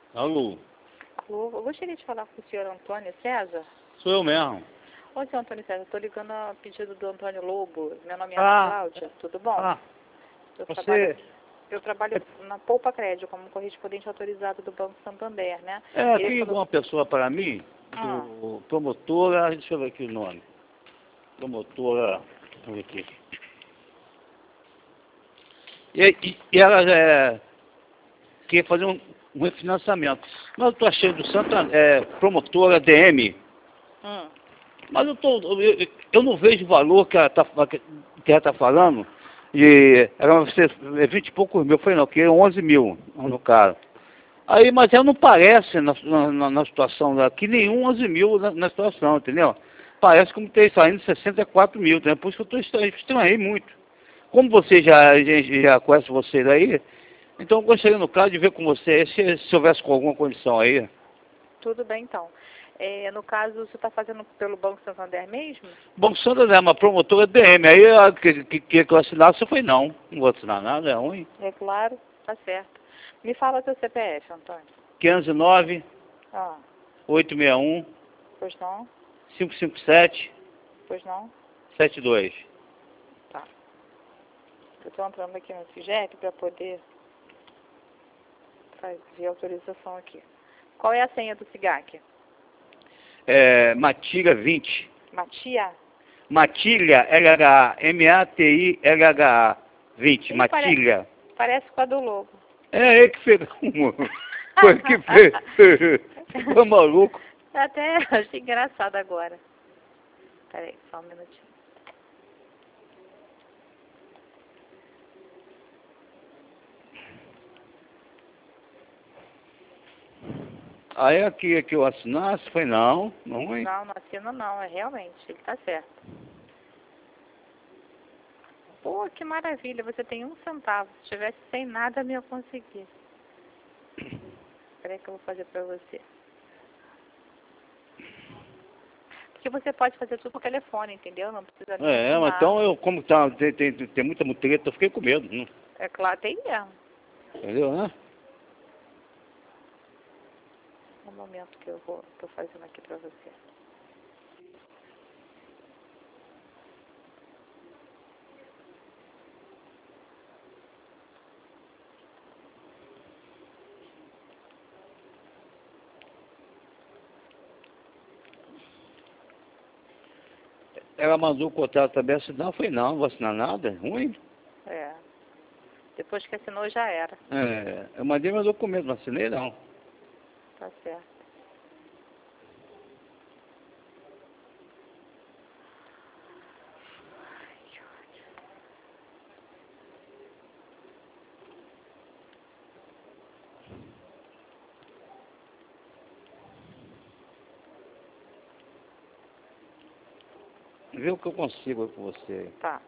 Alô? Alô, eu gostaria de falar com o senhor Antônio César. Sou eu mesmo. Oi, senhor Antônio César, estou ligando a pedido do Antônio Lobo. Meu nome é Ah. Cláudia, tudo bom? Você... Eu trabalho na Poupa Crédito como correspondente autorizado do Banco Santander, né? Aqui ligou uma pessoa para mim, promotora, deixa eu ver aqui o nome. Promotora, deixa eu ver aqui. E ela quer fazer um refinanciamento. Mas eu estou achando do Santander, promotora DM. Mas eu não vejo o valor que ela está falando. E ela vai ser 20 e poucos mil. Eu falei, não, que é 11 mil no cara. Aí, mas ela não parece na situação daqui, nenhum 11 mil na situação, entendeu? Parece como ter saindo 64 mil, entendeu? Por isso que eu estranhei muito. Como você já conhece vocês aí, então eu gostaria, no caso, de ver com você se houvesse com alguma condição aí. Tudo bem, então. No caso, você está fazendo pelo Banco Santander mesmo? Banco Santander, uma promotora DM. Aí que eu assinasse, eu falei, não vou assinar nada, é ruim. É claro, tá certo. Me fala seu CPF, Antônio. 509 Ah, 861 pois não? 557 Pois não? 72. Tá. Eu estou entrando aqui no CIGEP para poder fazer autorização aqui. Qual é a senha do SIGAC? Matilha 20. Matia? Matilha, LHA, MATILHA 20, Matilha. Parece com a do Lobo. É ele que fez. Foi que fez. Ficou maluco. Até achei engraçado agora. Peraí, só um minutinho. Aí aqui que eu assinasse, foi não. Não assina não, é realmente, ele tá certo. Pô, que maravilha, você tem 1 centavo. Se tivesse sem nada, eu não ia conseguir. Peraí que eu vou fazer pra você. Porque você pode fazer tudo por telefone, entendeu? Não precisa nem Mas então como tem muita mutreta, eu fiquei com medo. Né? É claro, tem mesmo. Entendeu, né? No momento que eu tô fazendo aqui pra você. Ela mandou o contrato também assinar, eu falei, não vou assinar nada, é ruim. Depois que assinou já era. Eu mandei meu documento, não assinei não. Tá certo. Vê o que eu consigo aí com você. Tá.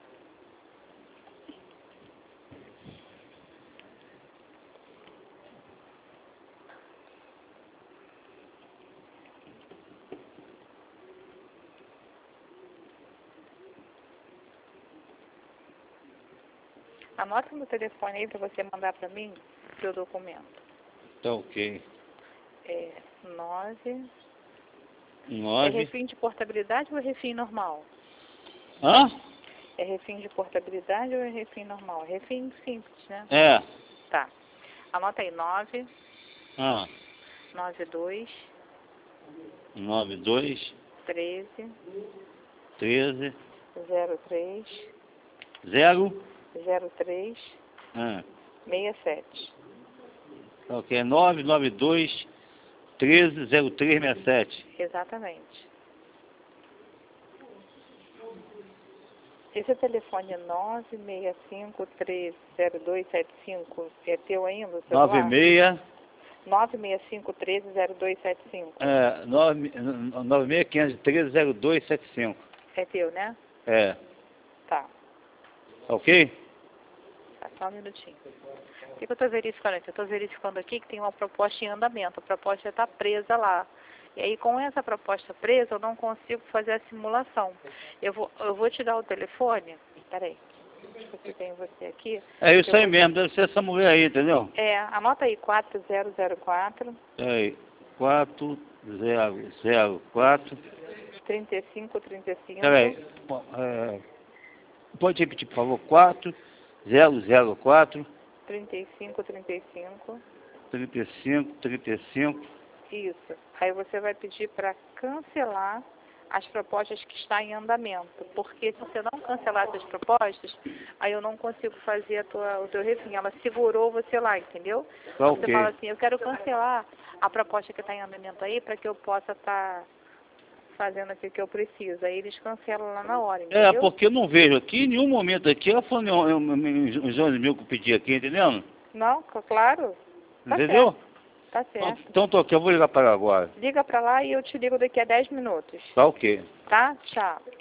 Anota no telefone aí pra você mandar pra mim o seu documento. Tá ok. 9. 9. É refim de portabilidade ou é refim normal? Hã? É refim de portabilidade ou é refim normal? É refim simples, né? Tá. Anota aí, 9. 92. 92. 13. 13. 03. 0. 03. 67. Ok, 992 13 03 67. Exatamente. Esse telefone é 965-13-0275. É teu ainda, o celular? 96. 965-13-0275. 96513 0275. É teu, né? Tá. Ok? Tá, só um minutinho. O que eu estou verificando aqui? Eu estou verificando aqui que tem uma proposta em andamento. A proposta já está presa lá. E aí, com essa proposta presa, eu não consigo fazer a simulação. Eu vou te dar o telefone. Peraí. que tem você aqui. É isso aí mesmo, deve ser essa mulher aí, entendeu? Anota aí, 4004. É, 4004. 3535. Peraí, pode repetir, por favor, 4004. 3535. 3535. Isso. Aí você vai pedir para cancelar as propostas que estão em andamento. Porque se você não cancelar essas propostas, aí eu não consigo fazer o teu refim. Ela segurou você lá, entendeu? Tá, você fala assim, eu quero cancelar a proposta que está em andamento aí para que eu possa estar fazendo aqui o que eu preciso. Aí eles cancelam lá na hora, entendeu? Porque eu não vejo aqui, em nenhum momento aqui, ela falou uns 11 mil que eu pedi aqui, entendeu? Não, claro. Tá Entendeu? Certo. Tá certo. Então tô aqui, eu vou ligar para ela agora. Liga para lá e eu te ligo daqui a 10 minutos. Tá ok. Tá? Tchau.